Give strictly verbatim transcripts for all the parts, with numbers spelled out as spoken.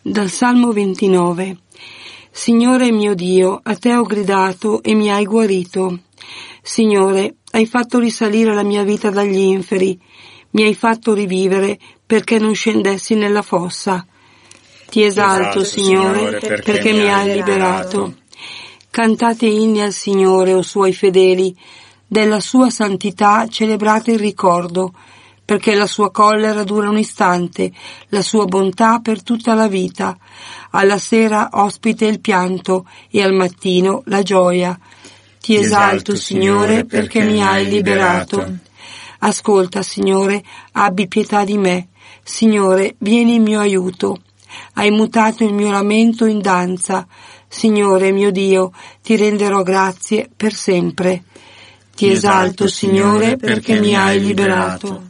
Dal Salmo ventinove. Signore mio Dio, a te ho gridato e mi hai guarito. Signore, hai fatto risalire la mia vita dagli inferi, mi hai fatto rivivere perché non scendessi nella fossa. Ti esalto, Signore, perché, perché mi hai liberato. Cantate inni al Signore, o suoi fedeli, della sua santità celebrate il ricordo, perché la sua collera dura un istante, la sua bontà per tutta la vita. Alla sera ospite il pianto e al mattino la gioia. Ti esalto, Signore, perché mi hai liberato. Ascolta, Signore, abbi pietà di me. Signore, vieni in mio aiuto. Hai mutato il mio lamento in danza. Signore mio Dio, ti renderò grazie per sempre. Ti esalto, Signore, perché mi hai liberato.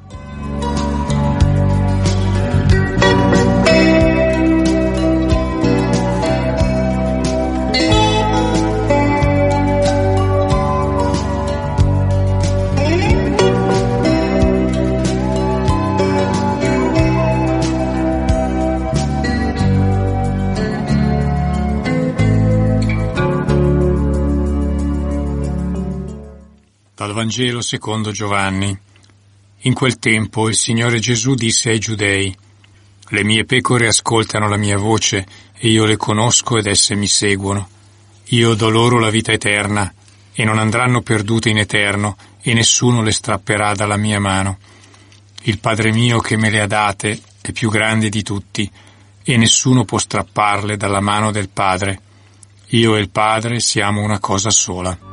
Dal Vangelo secondo Giovanni. In quel tempo il Signore Gesù disse ai Giudei: le mie pecore ascoltano la mia voce e io le conosco ed esse mi seguono. Io do loro la vita eterna e non andranno perdute in eterno e nessuno le strapperà dalla mia mano. Il Padre mio che me le ha date è più grande di tutti e nessuno può strapparle dalla mano del Padre. Io e il Padre siamo una cosa sola.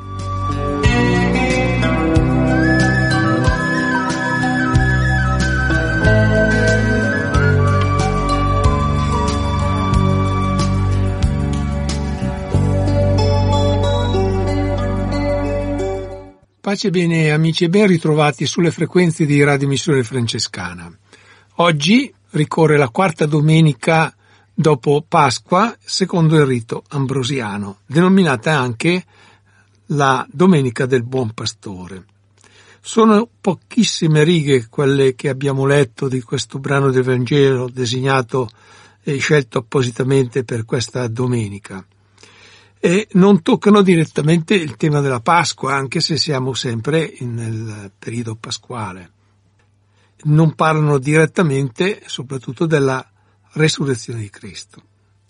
Pace e bene amici e ben ritrovati sulle frequenze di Radio Missione Francescana. Oggi ricorre la quarta domenica dopo Pasqua secondo il rito ambrosiano, denominata anche la Domenica del Buon Pastore. Sono pochissime righe quelle che abbiamo letto di questo brano del Vangelo designato e scelto appositamente per questa domenica. E non toccano direttamente il tema della Pasqua, anche se siamo sempre nel periodo pasquale. Non parlano direttamente, soprattutto, della resurrezione di Cristo.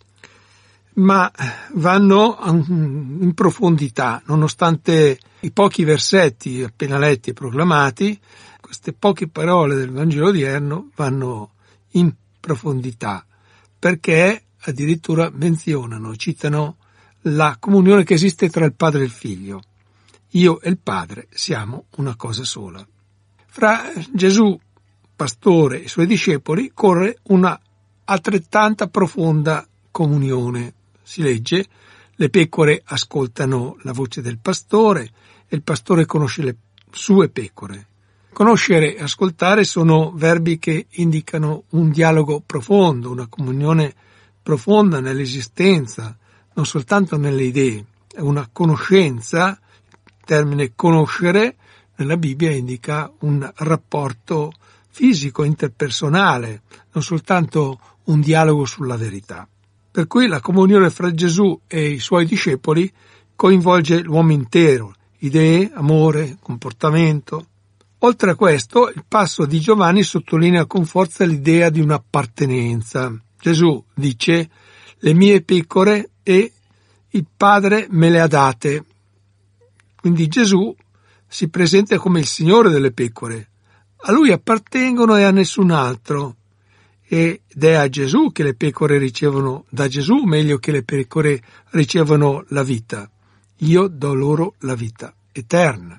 Ma vanno in profondità, nonostante i pochi versetti appena letti e proclamati, queste poche parole del Vangelo odierno vanno in profondità, perché addirittura menzionano, citano la comunione che esiste tra il Padre e il Figlio. Io e il Padre siamo una cosa sola. Fra Gesù, pastore, e i suoi discepoli corre una altrettanta profonda comunione. Si legge: le pecore ascoltano la voce del pastore e il pastore conosce le sue pecore. Conoscere e ascoltare sono verbi che indicano un dialogo profondo, una comunione profonda nell'esistenza, non soltanto nelle idee. È una conoscenza. Il termine conoscere nella Bibbia indica un rapporto fisico, interpersonale, non soltanto un dialogo sulla verità. Per cui la comunione fra Gesù e i suoi discepoli coinvolge l'uomo intero, idee, amore, comportamento. Oltre a questo, il passo di Giovanni sottolinea con forza l'idea di un'appartenenza. Gesù dice: le mie pecore e il Padre me le ha date. Quindi Gesù si presenta come il Signore delle pecore. A Lui appartengono e a nessun altro. Ed è a Gesù che le pecore ricevono, da Gesù meglio che le pecore ricevono la vita. Io do loro la vita eterna.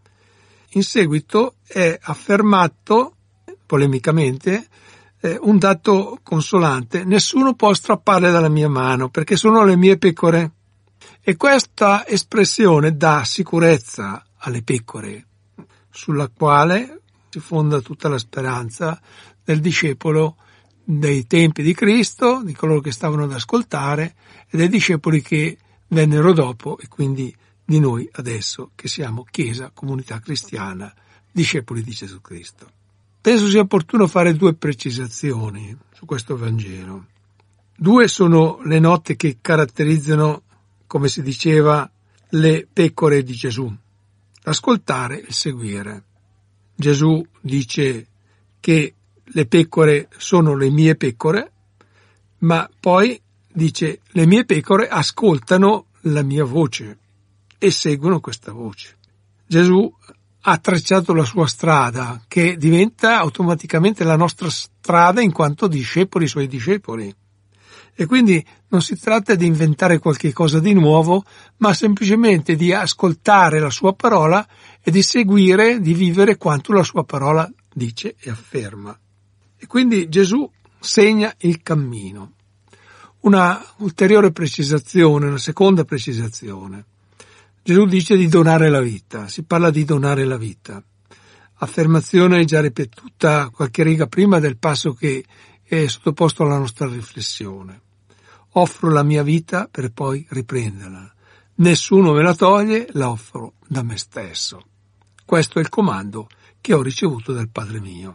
In seguito è affermato, polemicamente, Eh, un dato consolante: nessuno può strapparle dalla mia mano perché sono le mie pecore. E questa espressione dà sicurezza alle pecore, sulla quale si fonda tutta la speranza del discepolo dei tempi di Cristo, di coloro che stavano ad ascoltare e dei discepoli che vennero dopo, e quindi di noi adesso che siamo Chiesa, comunità cristiana, discepoli di Gesù Cristo. Penso sia opportuno fare due precisazioni su questo Vangelo. Due sono le note che caratterizzano, come si diceva, le pecore di Gesù: ascoltare e seguire. Gesù dice che le pecore sono le mie pecore, ma poi dice le mie pecore ascoltano la mia voce e seguono questa voce. Gesù ha tracciato la sua strada, che diventa automaticamente la nostra strada in quanto discepoli, suoi discepoli. E quindi non si tratta di inventare qualche cosa di nuovo, ma semplicemente di ascoltare la sua parola e di seguire, di vivere quanto la sua parola dice e afferma. E quindi Gesù segna il cammino. Una ulteriore precisazione, una seconda precisazione. Gesù dice di donare la vita, si parla di donare la vita. Affermazione già ripetuta qualche riga prima del passo che è sottoposto alla nostra riflessione. Offro la mia vita per poi riprenderla. Nessuno me la toglie, la offro da me stesso. Questo è il comando che ho ricevuto dal Padre mio.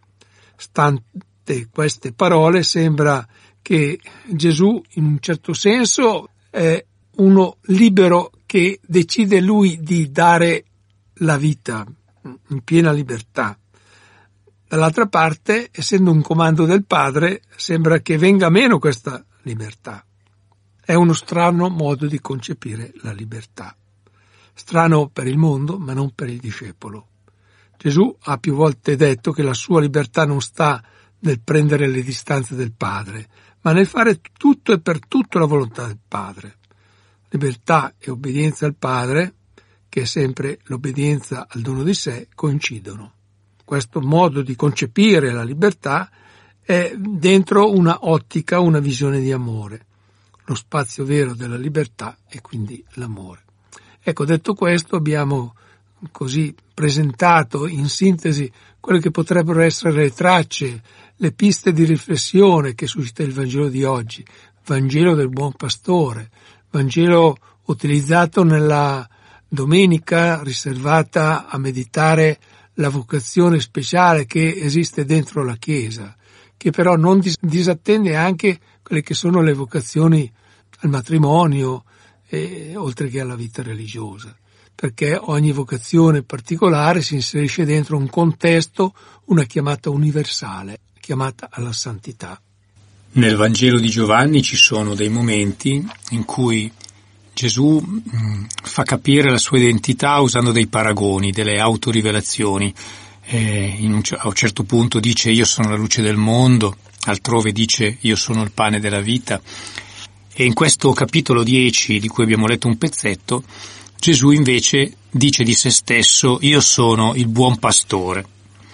Stante queste parole sembra che Gesù in un certo senso è uno libero che decide lui di dare la vita in piena libertà. Dall'altra parte, essendo un comando del Padre, sembra che venga meno questa libertà. È uno strano modo di concepire la libertà. Strano per il mondo, ma non per il discepolo. Gesù ha più volte detto che la sua libertà non sta nel prendere le distanze del Padre, ma nel fare tutto e per tutto la volontà del Padre. Libertà e obbedienza al Padre, che è sempre l'obbedienza al dono di sé, coincidono. Questo modo di concepire la libertà è dentro una ottica, una visione di amore. Lo spazio vero della libertà è quindi l'amore. Ecco, detto questo, abbiamo così presentato in sintesi quelle che potrebbero essere le tracce, le piste di riflessione che suscita il Vangelo di oggi, Vangelo del Buon Pastore, Vangelo utilizzato nella domenica riservata a meditare la vocazione speciale che esiste dentro la Chiesa, che però non dis- disattende anche quelle che sono le vocazioni al matrimonio, e, oltre che alla vita religiosa, perché ogni vocazione particolare si inserisce dentro un contesto, una chiamata universale, chiamata alla santità. Nel Vangelo di Giovanni ci sono dei momenti in cui Gesù mh, fa capire la sua identità usando dei paragoni, delle autorivelazioni. Eh, in un, a un certo punto dice io sono la luce del mondo, altrove dice io sono il pane della vita. E in questo capitolo dieci, di cui abbiamo letto un pezzetto, Gesù invece dice di se stesso io sono il buon pastore.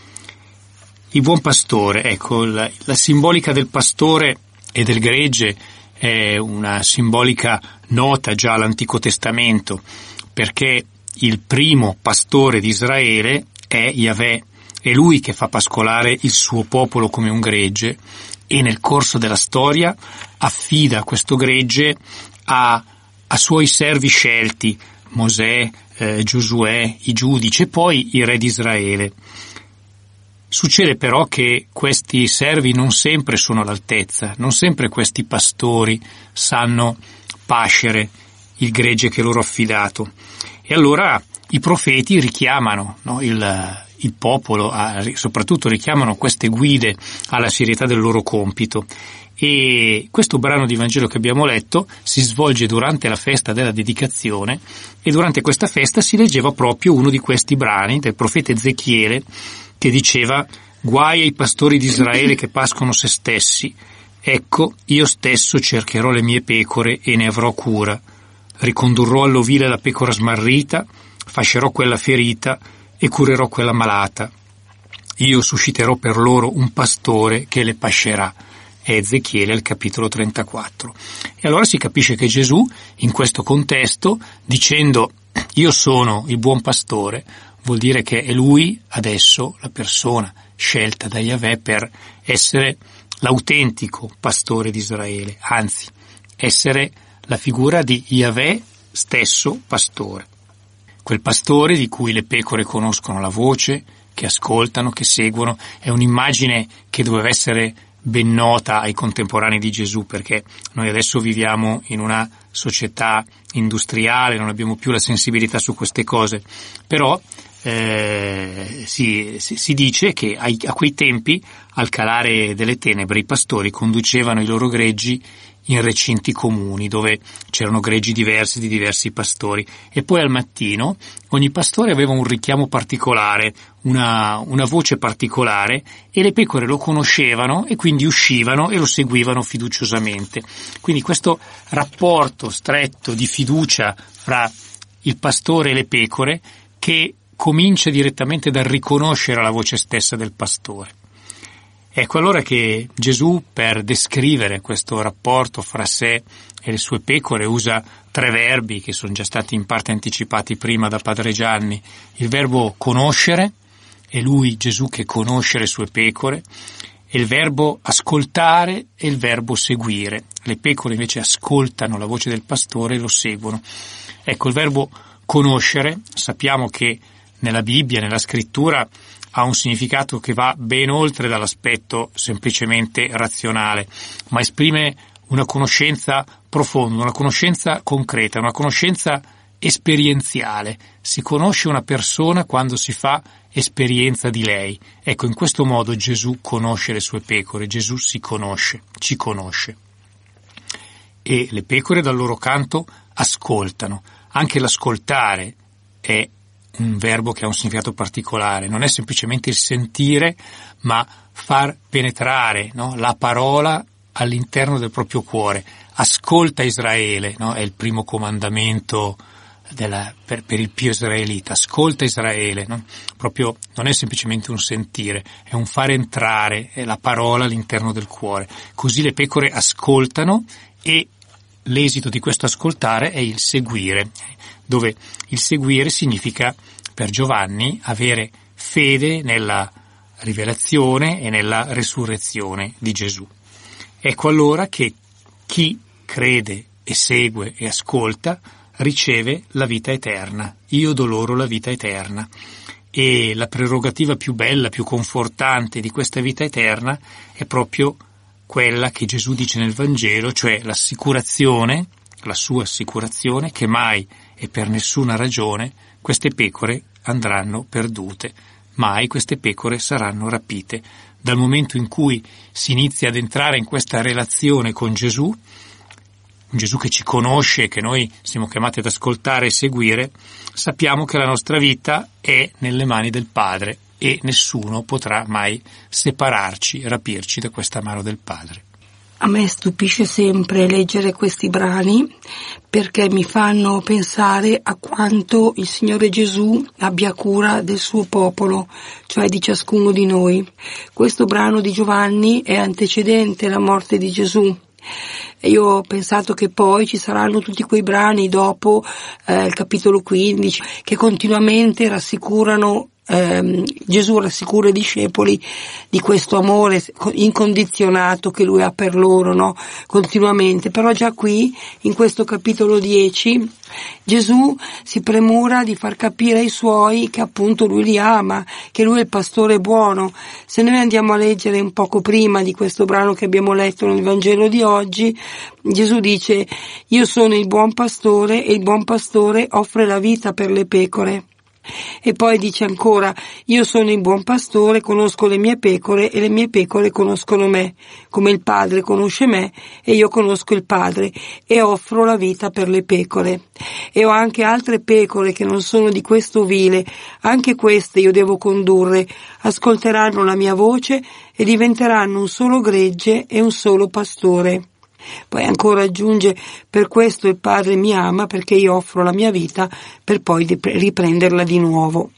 Il buon pastore, ecco, la, la simbolica del pastore e del gregge è una simbolica nota già all'Antico Testamento, perché il primo pastore di Israele è Yahweh, è lui che fa pascolare il suo popolo come un gregge e nel corso della storia affida questo gregge a, a suoi servi scelti, Mosè, eh, Giosuè, i giudici e poi i re di Israele. Succede però che questi servi non sempre sono all'altezza, non sempre questi pastori sanno pascere il gregge che loro ha affidato. E allora i profeti richiamano, no, il, il popolo, a, soprattutto richiamano queste guide alla serietà del loro compito. E questo brano di Vangelo che abbiamo letto si svolge durante la festa della dedicazione e durante questa festa si leggeva proprio uno di questi brani del profeta Ezechiele, che diceva guai ai pastori di Israele che pascono se stessi, ecco io stesso cercherò le mie pecore e ne avrò cura, ricondurrò all'ovile la pecora smarrita, fascerò quella ferita e curerò quella malata, io susciterò per loro un pastore che le pascerà. È Ezechiele al capitolo trentaquattro. E allora si capisce che Gesù in questo contesto, dicendo io sono il buon pastore, vuol dire che è lui adesso la persona scelta da Yahweh per essere l'autentico pastore di Israele, anzi essere la figura di Yahweh stesso pastore. Quel pastore di cui le pecore conoscono la voce, che ascoltano, che seguono, è un'immagine che doveva essere ben nota ai contemporanei di Gesù, perché noi adesso viviamo in una società industriale, non abbiamo più la sensibilità su queste cose, però eh, si, si, si dice che ai, a quei tempi, al calare delle tenebre, i pastori conducevano i loro greggi in recinti comuni dove c'erano greggi diversi di diversi pastori, e poi al mattino ogni pastore aveva un richiamo particolare, una, una voce particolare, e le pecore lo conoscevano e quindi uscivano e lo seguivano fiduciosamente. Quindi questo rapporto stretto di fiducia fra il pastore e le pecore, che comincia direttamente dal riconoscere la voce stessa del pastore. Ecco allora che Gesù, per descrivere questo rapporto fra sé e le sue pecore, usa tre verbi che sono già stati in parte anticipati prima da Padre Gianni. Il verbo conoscere, è lui, Gesù, che conosce le sue pecore, e il verbo ascoltare e il verbo seguire. Le pecore invece ascoltano la voce del pastore e lo seguono. Ecco, il verbo conoscere, sappiamo che nella Bibbia, nella scrittura, ha un significato che va ben oltre dall'aspetto semplicemente razionale, ma esprime una conoscenza profonda, una conoscenza concreta, una conoscenza esperienziale. Si conosce una persona quando si fa esperienza di lei. Ecco, in questo modo Gesù conosce le sue pecore, Gesù si conosce, ci conosce. E le pecore dal loro canto ascoltano. Anche l'ascoltare è un verbo che ha un significato particolare, non è semplicemente il sentire, ma far penetrare, no, la parola all'interno del proprio cuore. Ascolta Israele, no, è il primo comandamento della, per, per il pio israelita. Ascolta Israele, no? Proprio non è semplicemente un sentire, è un far entrare la parola all'interno del cuore. Così le pecore ascoltano, e l'esito di questo ascoltare è il seguire, dove il seguire significa per Giovanni avere fede nella rivelazione e nella resurrezione di Gesù. Ecco allora che chi crede e segue e ascolta riceve la vita eterna. Io do loro la vita eterna. E la prerogativa più bella, più confortante di questa vita eterna è proprio quella che Gesù dice nel Vangelo, cioè l'assicurazione, la sua assicurazione che mai e per nessuna ragione queste pecore andranno perdute, mai queste pecore saranno rapite. Dal momento in cui si inizia ad entrare in questa relazione con Gesù, un Gesù che ci conosce, che noi siamo chiamati ad ascoltare e seguire, sappiamo che la nostra vita è nelle mani del Padre e nessuno potrà mai separarci, rapirci da questa mano del Padre. A me stupisce sempre leggere questi brani, perché mi fanno pensare a quanto il Signore Gesù abbia cura del suo popolo, cioè di ciascuno di noi. Questo brano di Giovanni è antecedente alla morte di Gesù. E io ho pensato che poi ci saranno tutti quei brani dopo eh, il capitolo quindici che continuamente rassicurano, eh, Gesù rassicura i discepoli di questo amore incondizionato che lui ha per loro, no? Continuamente. Però già qui, in questo capitolo dieci, Gesù si premura di far capire ai suoi che appunto lui li ama, che lui è il pastore buono. Se noi andiamo a leggere un poco prima di questo brano che abbiamo letto nel Vangelo di oggi, Gesù dice: io sono il buon pastore e il buon pastore offre la vita per le pecore. E poi dice ancora: io sono il buon pastore, conosco le mie pecore e le mie pecore conoscono me, come il Padre conosce me e io conosco il Padre e offro la vita per le pecore. E ho anche altre pecore che non sono di questo ovile, anche queste io devo condurre, ascolteranno la mia voce e diventeranno un solo gregge e un solo pastore. Poi ancora aggiunge: per questo il Padre mi ama, perché io offro la mia vita per poi riprenderla di nuovo.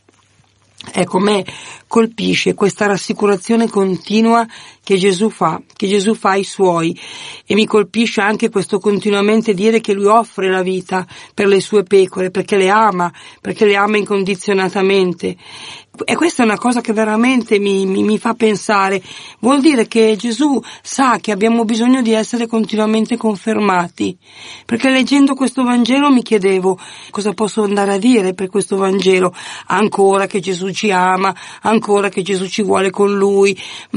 Ecco, me colpisce questa rassicurazione continua che Gesù fa, che Gesù fa ai suoi, e mi colpisce anche questo continuamente dire che lui offre la vita per le sue pecore, perché le ama, perché le ama incondizionatamente. E questa è una cosa che veramente mi, mi, mi fa pensare. Vuol dire che Gesù sa che abbiamo bisogno di essere continuamente confermati, perché leggendo questo Vangelo mi chiedevo cosa posso andare a dire per questo Vangelo. Ancora che Gesù ci ama, ancora che Gesù ci vuole con lui, ma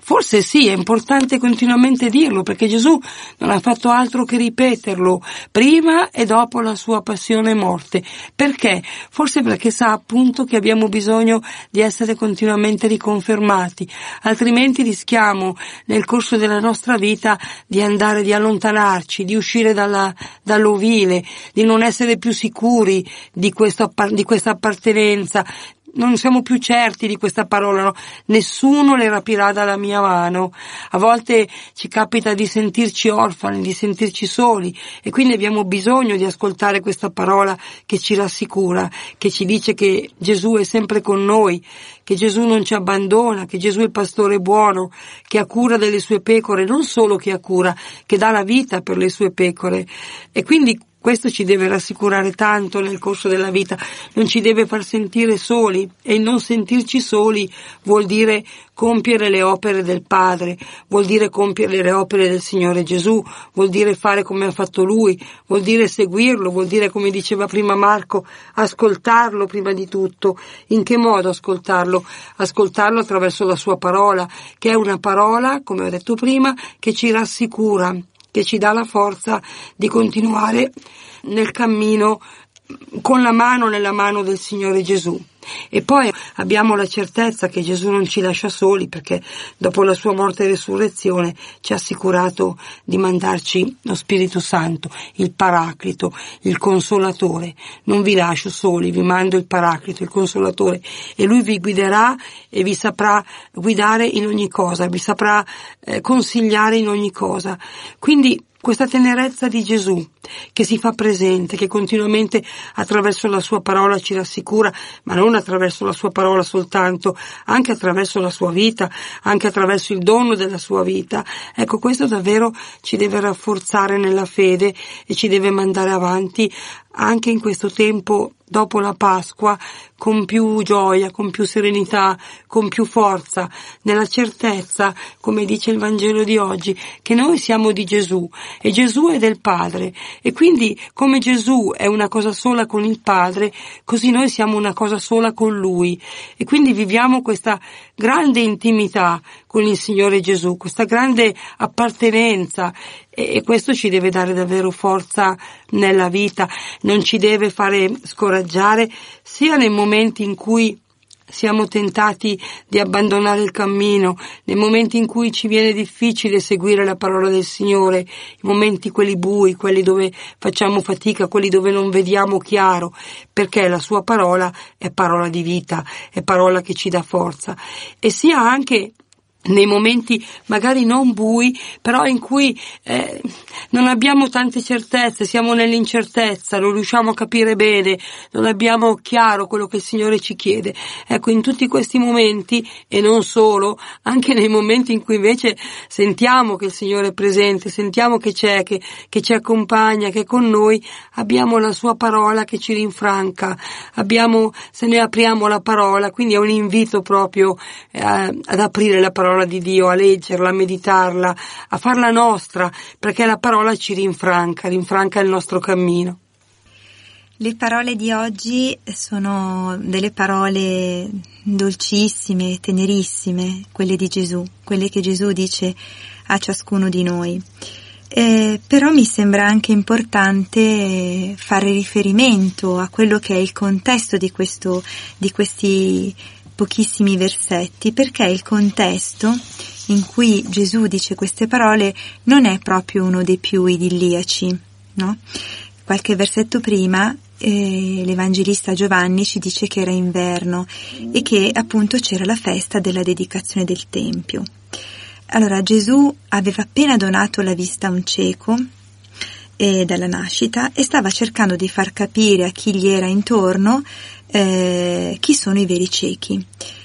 Forse sì, è importante continuamente dirlo, perché Gesù non ha fatto altro che ripeterlo prima e dopo la sua passione e morte. Perché? Forse perché sa appunto che abbiamo bisogno di essere continuamente riconfermati, altrimenti rischiamo nel corso della nostra vita di andare, di allontanarci, di uscire dalla, dall'ovile, di non essere più sicuri di questo, di questa appartenenza. Non siamo più certi di questa parola, no? Nessuno le rapirà dalla mia mano. A volte ci capita di sentirci orfani, di sentirci soli, e quindi abbiamo bisogno di ascoltare questa parola che ci rassicura, che ci dice che Gesù è sempre con noi, che Gesù non ci abbandona, che Gesù è il pastore buono, che ha cura delle sue pecore, non solo che ha cura, che dà la vita per le sue pecore. E quindi questo ci deve rassicurare tanto nel corso della vita, non ci deve far sentire soli, e il non sentirci soli vuol dire compiere le opere del Padre, vuol dire compiere le opere del Signore Gesù, vuol dire fare come ha fatto Lui, vuol dire seguirlo, vuol dire, come diceva prima Marco, ascoltarlo prima di tutto. In che modo ascoltarlo? Ascoltarlo attraverso la sua parola, che è una parola, come ho detto prima, che ci rassicura, che ci dà la forza di continuare nel cammino con la mano nella mano del Signore Gesù. E poi abbiamo la certezza che Gesù non ci lascia soli, perché dopo la sua morte e resurrezione ci ha assicurato di mandarci lo Spirito Santo, il Paraclito, il Consolatore. Non vi lascio soli, vi mando il Paraclito, il Consolatore, e Lui vi guiderà e vi saprà guidare in ogni cosa, vi saprà eh, consigliare in ogni cosa. Quindi questa tenerezza di Gesù che si fa presente, che continuamente attraverso la sua parola ci rassicura, ma non attraverso la sua parola soltanto, anche attraverso la sua vita, anche attraverso il dono della sua vita. Ecco, questo davvero ci deve rafforzare nella fede e ci deve mandare avanti anche in questo tempo dopo la Pasqua, con più gioia, con più serenità, con più forza, nella certezza, come dice il Vangelo di oggi, che noi siamo di Gesù e Gesù è del Padre, e quindi come Gesù è una cosa sola con il Padre, così noi siamo una cosa sola con Lui, e quindi viviamo questa grande intimità con il Signore Gesù, questa grande appartenenza, e questo ci deve dare davvero forza nella vita, non ci deve fare scoraggiare, sia nei momenti in cui siamo tentati di abbandonare il cammino, nei momenti in cui ci viene difficile seguire la parola del Signore, i momenti quelli bui, quelli dove facciamo fatica, quelli dove non vediamo chiaro, perché la sua parola è parola di vita, è parola che ci dà forza, e sia anche nei momenti magari non bui, però in cui eh, non abbiamo tante certezze, siamo nell'incertezza, non riusciamo a capire bene, non abbiamo chiaro quello che il Signore ci chiede. Ecco, in tutti questi momenti, e non solo, anche nei momenti in cui invece sentiamo che il Signore è presente, sentiamo che c'è, che, che ci accompagna, che è con noi, abbiamo la sua parola che ci rinfranca, abbiamo, se noi apriamo la parola, quindi è un invito proprio eh, ad aprire la parola di Dio, a leggerla, a meditarla, a farla nostra, perché la parola ci rinfranca, rinfranca il nostro cammino. Le parole di oggi sono delle parole dolcissime, tenerissime, quelle di Gesù, quelle che Gesù dice a ciascuno di noi. Eh, però mi sembra anche importante fare riferimento a quello che è il contesto di questo, di questi pochissimi versetti, perché il contesto in cui Gesù dice queste parole non è proprio uno dei più idilliaci, no? Qualche versetto prima eh, l'Evangelista Giovanni ci dice che era inverno e che appunto c'era la festa della dedicazione del Tempio. Allora Gesù aveva appena donato la vista a un cieco eh, dalla nascita e stava cercando di far capire a chi gli era intorno Eh, chi sono i veri ciechi,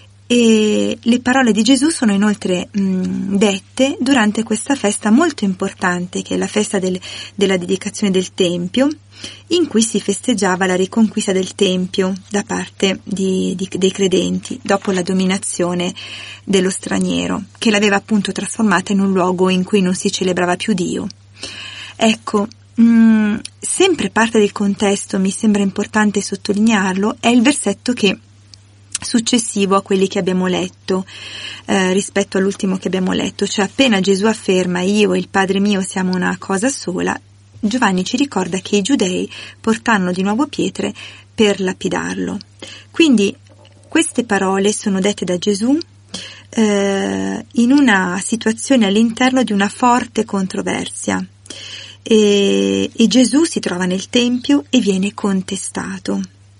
e le parole di Gesù sono inoltre mh, dette durante questa festa molto importante che è la festa del, della dedicazione del Tempio, in cui si festeggiava la riconquista del Tempio da parte di, di, dei credenti dopo la dominazione dello straniero, che l'aveva appunto trasformata in un luogo in cui non si celebrava più Dio. Ecco, Mm, sempre parte del contesto, mi sembra importante sottolinearlo, è il versetto che successivo a quelli che abbiamo letto, eh, rispetto all'ultimo che abbiamo letto, cioè appena Gesù afferma io e il Padre mio siamo una cosa sola, Giovanni ci ricorda che i giudei portarono di nuovo pietre per lapidarlo. Quindi queste parole sono dette da Gesù eh, in una situazione all'interno di una forte controversia e, e Gesù si trova nel Tempio e viene contestato.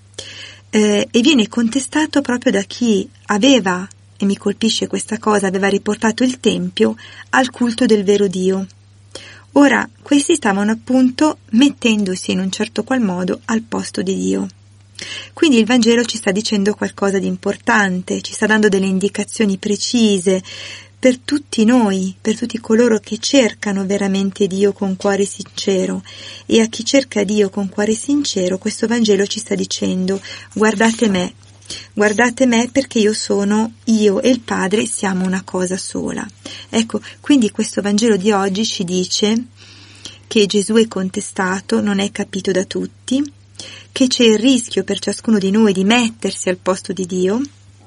Eh, e viene contestato proprio da chi aveva, e mi colpisce questa cosa, aveva riportato il Tempio al culto del vero Dio. Ora, questi stavano appunto mettendosi in un certo qual modo al posto di Dio. Quindi il Vangelo ci sta dicendo qualcosa di importante, ci sta dando delle indicazioni precise per tutti noi, per tutti coloro che cercano veramente Dio con cuore sincero. E a chi cerca Dio con cuore sincero, questo Vangelo ci sta dicendo: guardate me, guardate me perché io sono, io e il Padre siamo una cosa sola. Ecco, quindi questo Vangelo di oggi ci dice che Gesù è contestato, non è capito da tutti, che c'è il rischio per ciascuno di noi di mettersi al posto di Dio,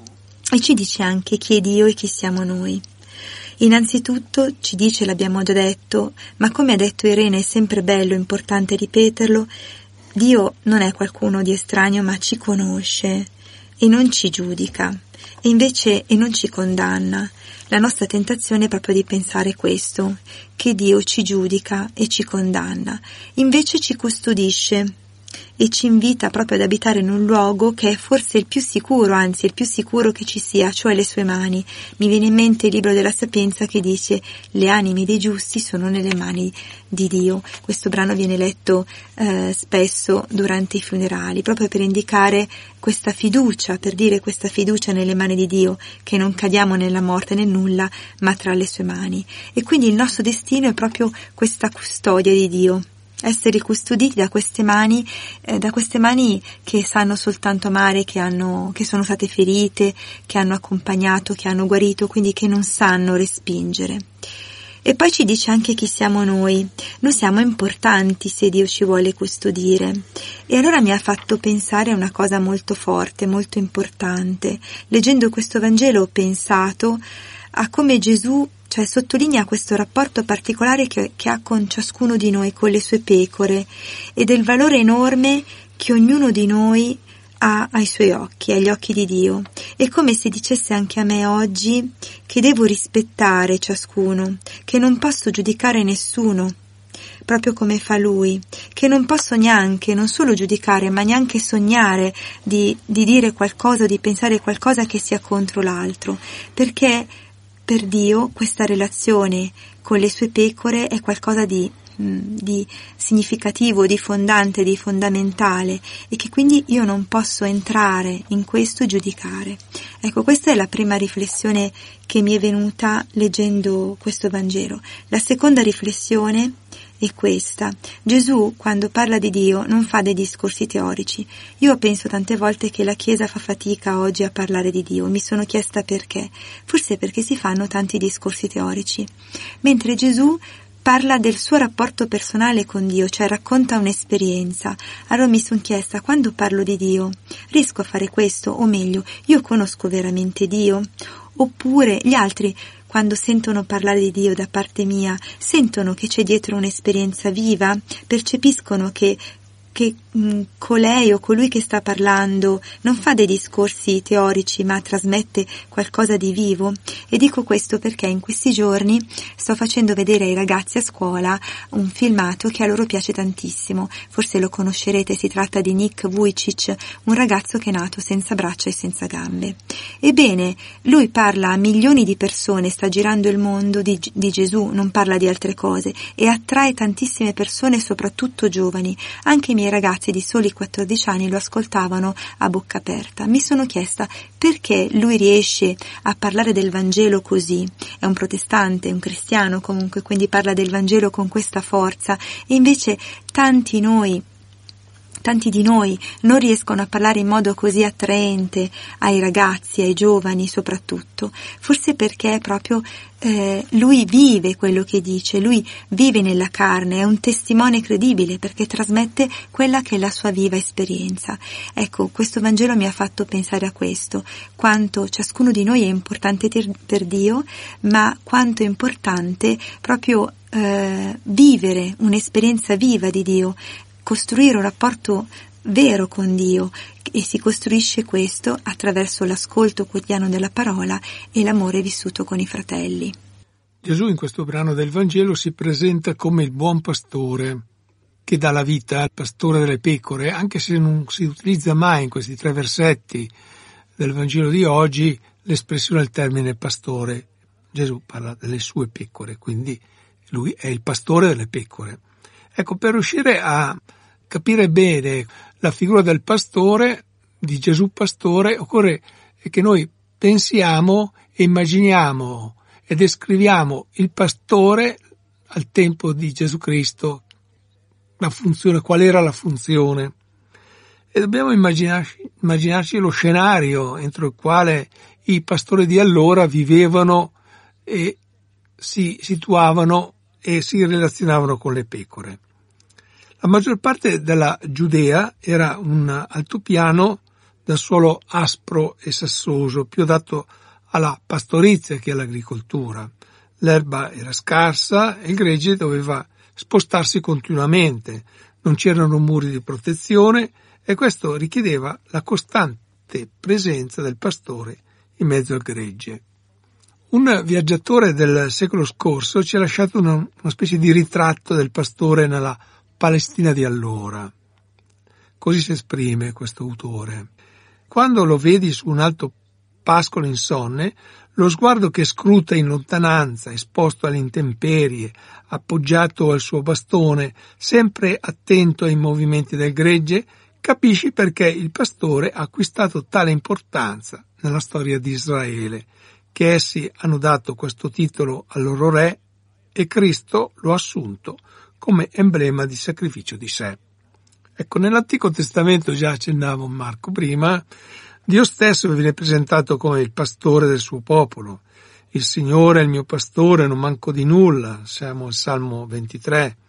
e ci dice anche chi è Dio e chi siamo noi. Innanzitutto ci dice, l'abbiamo già detto, ma come ha detto Irene è sempre bello, importante ripeterlo, Dio non è qualcuno di estraneo, ma ci conosce e non ci giudica, e invece e non ci condanna. La nostra tentazione è proprio di pensare questo, che Dio ci giudica e ci condanna, invece ci custodisce e ci invita proprio ad abitare in un luogo che è forse il più sicuro, anzi il più sicuro che ci sia, cioè le sue mani. Mi viene in mente il libro della Sapienza che dice: le anime dei giusti sono nelle mani di Dio. Questo brano viene letto eh, spesso durante i funerali, proprio per indicare questa fiducia, per dire questa fiducia nelle mani di Dio, che non cadiamo nella morte, nel nulla, ma tra le sue mani. E quindi il nostro destino è proprio questa custodia di Dio, essere custoditi da queste mani, eh, da queste mani che sanno soltanto amare, che hanno, che sono state ferite, che hanno accompagnato, che hanno guarito, quindi che non sanno respingere. E poi ci dice anche chi siamo noi. Noi siamo importanti se Dio ci vuole custodire. E allora mi ha fatto pensare a una cosa molto forte, molto importante. Leggendo questo Vangelo ho pensato a come Gesù, cioè sottolinea questo rapporto particolare che, che ha con ciascuno di noi, con le sue pecore, e del valore enorme che ognuno di noi ha ai suoi occhi, agli occhi di Dio. È come se dicesse anche a me oggi che devo rispettare ciascuno, che non posso giudicare nessuno, proprio come fa Lui, che non posso neanche, non solo giudicare, ma neanche sognare di, di dire qualcosa, di pensare qualcosa che sia contro l'altro, perché per Dio questa relazione con le sue pecore è qualcosa di, di significativo, di fondante, di fondamentale, e che quindi io non posso entrare in questo e giudicare. Ecco, questa è la prima riflessione che mi è venuta leggendo questo Vangelo. La seconda riflessione è questa: Gesù, quando parla di Dio, non fa dei discorsi teorici. Io penso tante volte che la Chiesa fa fatica oggi a parlare di Dio. Mi sono chiesta perché. Forse perché si fanno tanti discorsi teorici, mentre Gesù parla del suo rapporto personale con Dio, cioè racconta un'esperienza. Allora mi sono chiesta: quando parlo di Dio, riesco a fare questo? O meglio, io conosco veramente Dio? Oppure gli altri, quando sentono parlare di Dio da parte mia, sentono che c'è dietro un'esperienza viva? Percepiscono che che mh, colei o colui che sta parlando non fa dei discorsi teorici, ma trasmette qualcosa di vivo? E dico questo perché in questi giorni sto facendo vedere ai ragazzi a scuola un filmato che a loro piace tantissimo. Forse lo conoscerete, si tratta di Nick Vujicic, un ragazzo che è nato senza braccia e senza gambe. Ebbene, lui parla a milioni di persone, sta girando il mondo di, di Gesù, non parla di altre cose, e attrae tantissime persone, soprattutto giovani. Anche i miei ragazzi di soli quattordici anni lo ascoltavano a bocca aperta. Mi sono chiesta perché lui riesce a parlare del Vangelo così. È un protestante, un cristiano comunque, quindi parla del Vangelo con questa forza, e invece tanti noi tanti di noi non riescono a parlare in modo così attraente ai ragazzi, ai giovani soprattutto, forse perché proprio eh, lui vive quello che dice, lui vive nella carne, è un testimone credibile perché trasmette quella che è la sua viva esperienza. Ecco, questo Vangelo mi ha fatto pensare a questo, quanto ciascuno di noi è importante per Dio, ma quanto è importante proprio eh, vivere un'esperienza viva di Dio, costruire un rapporto vero con Dio, e si costruisce questo attraverso l'ascolto quotidiano della parola e l'amore vissuto con i fratelli. Gesù in questo brano del Vangelo si presenta come il buon pastore che dà la vita, al pastore delle pecore, anche se non si utilizza mai in questi tre versetti del Vangelo di oggi l'espressione al termine pastore. Gesù parla delle sue pecore, quindi lui è il pastore delle pecore. Ecco, per riuscire a capire bene la figura del pastore, di Gesù pastore, occorre che noi pensiamo e immaginiamo e descriviamo il pastore al tempo di Gesù Cristo, la funzione, qual era la funzione. E dobbiamo immaginarci, immaginarci lo scenario entro il quale i pastori di allora vivevano e si situavano e si relazionavano con le pecore. La maggior parte della Giudea era un altopiano dal suolo aspro e sassoso, più adatto alla pastorizia che all'agricoltura. L'erba era scarsa e il gregge doveva spostarsi continuamente, non c'erano muri di protezione e questo richiedeva la costante presenza del pastore in mezzo al gregge. Un viaggiatore del secolo scorso ci ha lasciato una, una specie di ritratto del pastore nella Palestina di allora. Così si esprime questo autore. Quando lo vedi su un alto pascolo insonne, lo sguardo che scruta in lontananza, esposto alle intemperie, appoggiato al suo bastone, sempre attento ai movimenti del gregge, capisci perché il pastore ha acquistato tale importanza nella storia di Israele, che essi hanno dato questo titolo al loro re e Cristo lo ha assunto come emblema di sacrificio di sé. Ecco, nell'Antico Testamento, già accennavo Marco prima, Dio stesso viene presentato come il pastore del suo popolo. Il Signore è il mio pastore, non manco di nulla, siamo al Salmo ventitré.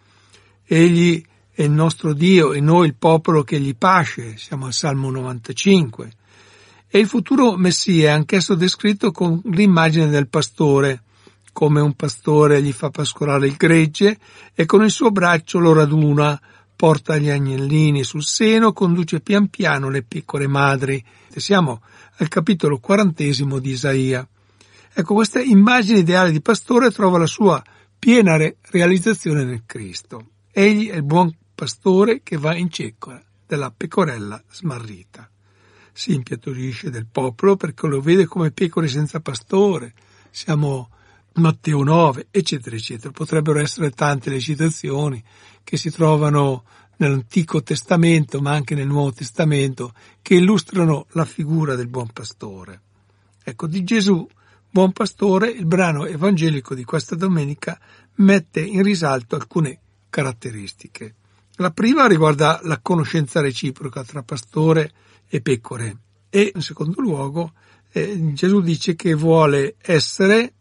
Egli è il nostro Dio e noi il popolo che gli pasce, siamo al Salmo novantacinque. E il futuro Messia è anch'esso descritto con l'immagine del pastore, come un pastore gli fa pascolare il gregge e con il suo braccio lo raduna, porta gli agnellini sul seno, conduce pian piano le piccole madri. Siamo al capitolo quarantesimo di Isaia. Ecco, questa immagine ideale di pastore trova la sua piena re- realizzazione nel Cristo. Egli è il buon pastore che va in cerca della pecorella smarrita. Si impietorisce del popolo perché lo vede come pecore senza pastore. Siamo Matteo nove, eccetera, eccetera. Potrebbero essere tante le citazioni che si trovano nell'Antico Testamento, ma anche nel Nuovo Testamento, che illustrano la figura del buon pastore. Ecco, di Gesù, buon pastore, il brano evangelico di questa domenica mette in risalto alcune caratteristiche. La prima riguarda la conoscenza reciproca tra pastore e pecore e, in secondo luogo, eh, Gesù dice che vuole essere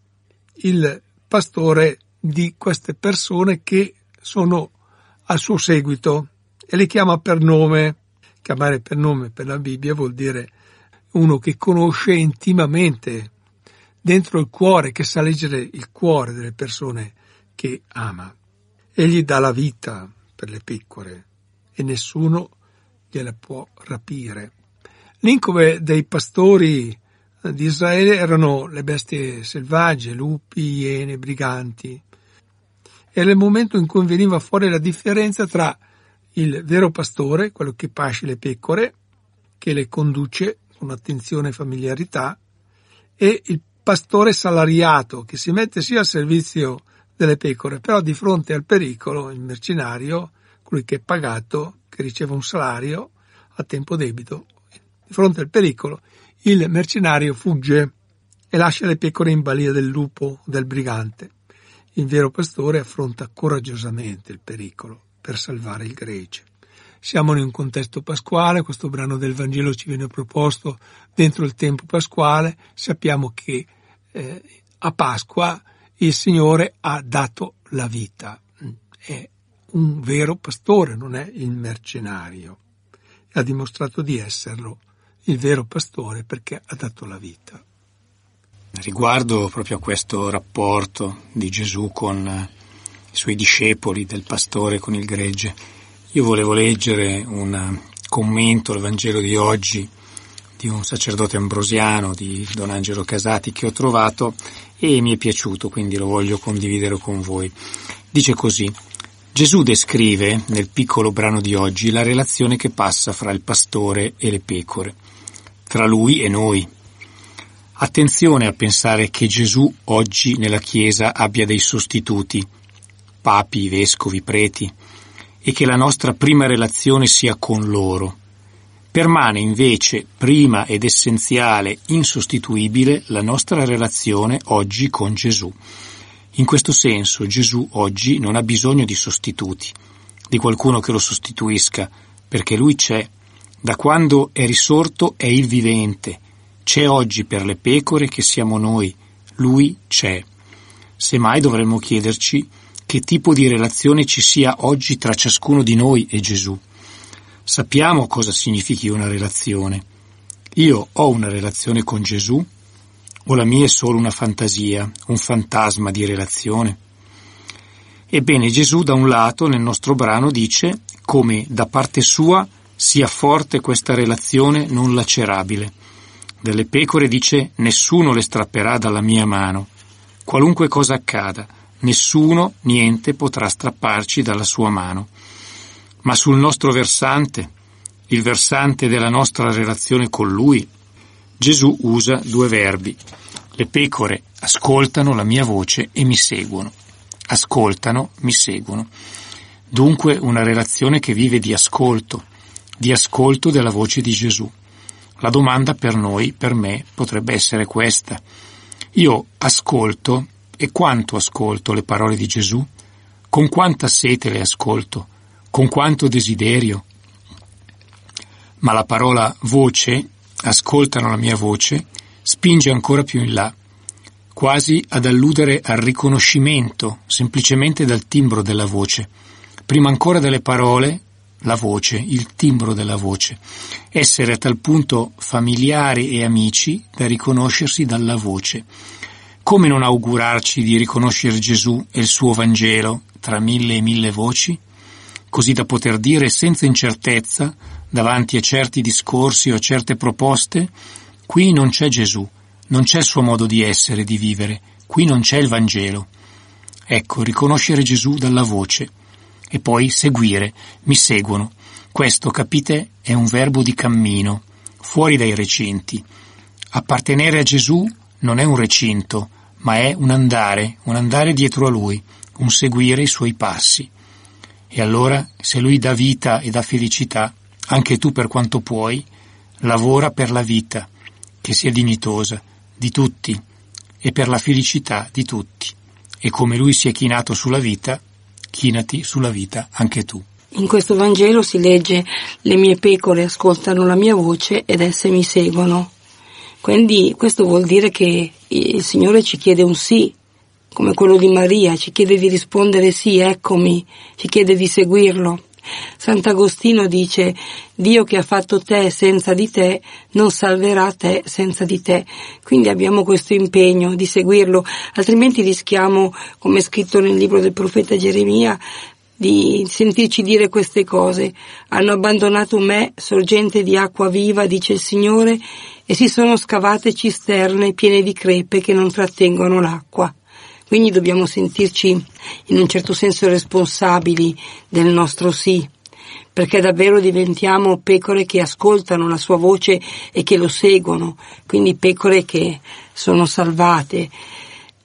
il pastore di queste persone che sono al suo seguito e le chiama per nome. Chiamare per nome per la Bibbia vuol dire uno che conosce intimamente, dentro il cuore, che sa leggere il cuore delle persone che ama. Egli dà la vita per le pecore e nessuno gliela può rapire. L'incubo dei pastori di Israele erano le bestie selvagge, lupi, iene, briganti. Era il momento in cui veniva fuori la differenza tra il vero pastore, quello che pasce le pecore, che le conduce con attenzione e familiarità, e il pastore salariato, che si mette sia al servizio delle pecore, però di fronte al pericolo, il mercenario, colui che è pagato, che riceve un salario a tempo debito, di fronte al pericolo, il mercenario fugge e lascia le pecore in balia del lupo, del brigante. Il vero pastore affronta coraggiosamente il pericolo per salvare il gregge. siamo in un contesto pasquale, questo brano del Vangelo ci viene proposto dentro il tempo pasquale, sappiamo che eh, a Pasqua il Signore ha dato la vita, è un vero pastore, non è il mercenario, ha dimostrato di esserlo, il vero pastore, perché ha dato la vita. Riguardo proprio a questo rapporto di Gesù con i suoi discepoli, del pastore con il gregge, io volevo leggere un commento al Vangelo di oggi di un sacerdote ambrosiano, di Don Angelo Casati, che ho trovato e mi è piaciuto, quindi lo voglio condividere con voi. Dice così: Gesù descrive nel piccolo brano di oggi la relazione che passa fra il pastore e le pecore, tra lui e noi. Attenzione a pensare che Gesù oggi nella Chiesa abbia dei sostituti, papi, vescovi, preti, e che la nostra prima relazione sia con loro. Permane invece prima ed essenziale, insostituibile, la nostra relazione oggi con Gesù. In questo senso Gesù oggi non ha bisogno di sostituti, di qualcuno che lo sostituisca, perché Lui c'è. Da quando è risorto è il vivente. C'è oggi per le pecore che siamo noi. Lui c'è. Semmai dovremmo chiederci che tipo di relazione ci sia oggi tra ciascuno di noi e Gesù. Sappiamo cosa significhi una relazione. Io ho una relazione con Gesù o la mia è solo una fantasia, un fantasma di relazione? Ebbene, Gesù da un lato nel nostro brano dice come da parte sua sia forte questa relazione non lacerabile. Delle pecore dice nessuno le strapperà dalla mia mano. Qualunque cosa accada, nessuno, niente potrà strapparci dalla sua mano. Ma sul nostro versante, il versante della nostra relazione con Lui, Gesù usa due verbi. Le pecore ascoltano la mia voce e mi seguono. Ascoltano, mi seguono. Dunque una relazione che vive di ascolto, di ascolto della voce di Gesù. La domanda per noi, per me, potrebbe essere questa. Io ascolto, e quanto ascolto le parole di Gesù? Con quanta sete le ascolto? Con quanto desiderio? Ma la parola voce, ascoltano la mia voce, spinge ancora più in là, quasi ad alludere al riconoscimento, semplicemente dal timbro della voce. Prima ancora delle parole, la voce, il timbro della voce. Essere a tal punto familiari e amici da riconoscersi dalla voce. Come non augurarci di riconoscere Gesù e il suo Vangelo tra mille e mille voci? Così da poter dire senza incertezza, davanti a certi discorsi o a certe proposte, qui non c'è Gesù, non c'è il suo modo di essere e di vivere, qui non c'è il Vangelo. Ecco, riconoscere Gesù dalla voce e poi seguire, mi seguono. Questo, capite, è un verbo di cammino, fuori dai recinti. Appartenere a Gesù non è un recinto, ma è un andare, un andare dietro a Lui, un seguire i Suoi passi. E allora, se Lui dà vita e dà felicità, anche tu per quanto puoi, lavora per la vita, che sia dignitosa, di tutti, e per la felicità di tutti. E come Lui si è chinato sulla vita, chinati sulla vita anche tu. In questo Vangelo si legge: le mie pecore ascoltano la mia voce ed esse mi seguono. Quindi questo vuol dire che il Signore ci chiede un sì, come quello di Maria, ci chiede di rispondere sì, eccomi, ci chiede di seguirlo. Sant'Agostino dice: Dio che ha fatto te senza di te non salverà te senza di te. Quindi abbiamo questo impegno di seguirlo, altrimenti rischiamo, come è scritto nel libro del profeta Geremia, di sentirci dire queste cose. Hanno abbandonato me, sorgente di acqua viva, dice il Signore, e si sono scavate cisterne piene di crepe che non trattengono l'acqua. Quindi dobbiamo sentirci in un certo senso responsabili del nostro sì, perché davvero diventiamo pecore che ascoltano la sua voce e che lo seguono, quindi pecore che sono salvate.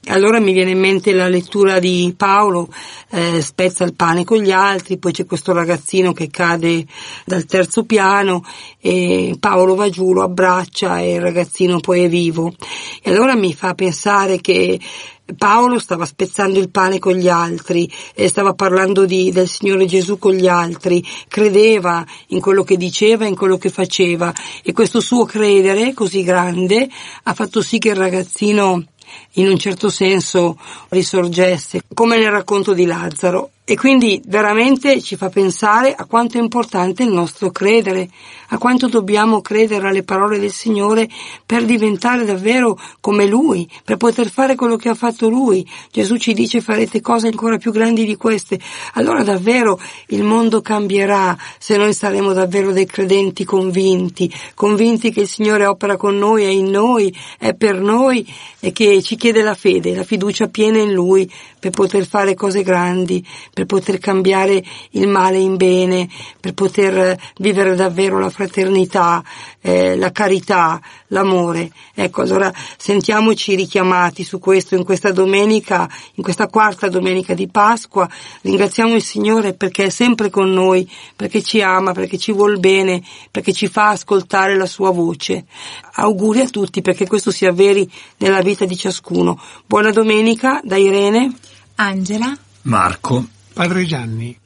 Allora mi viene in mente la lettura di Paolo, eh, spezza il pane con gli altri, poi c'è questo ragazzino che cade dal terzo piano e Paolo va giù, lo abbraccia e il ragazzino poi è vivo. E allora mi fa pensare che Paolo stava spezzando il pane con gli altri, e stava parlando di, del Signore Gesù con gli altri, credeva in quello che diceva, in quello che faceva, e questo suo credere così grande ha fatto sì che il ragazzino in un certo senso risorgesse, come nel racconto di Lazzaro. E quindi veramente ci fa pensare a quanto è importante il nostro credere, a quanto dobbiamo credere alle parole del Signore per diventare davvero come Lui, per poter fare quello che ha fatto Lui. Gesù ci dice: farete cose ancora più grandi di queste. Allora davvero il mondo cambierà se noi saremo davvero dei credenti convinti, convinti che il Signore opera con noi, è in noi, è per noi, e che ci chiede la fede, la fiducia piena in Lui per poter fare cose grandi, per poter cambiare il male in bene, per poter vivere davvero la fraternità, eh, la carità, l'amore. Ecco, allora sentiamoci richiamati su questo in questa domenica, in questa quarta domenica di Pasqua. Ringraziamo il Signore perché è sempre con noi, perché ci ama, perché ci vuol bene, perché ci fa ascoltare la sua voce. Auguri a tutti perché questo si avveri nella vita di ciascuno. Buona domenica da Irene, Angela, Marco, Padre Gianni.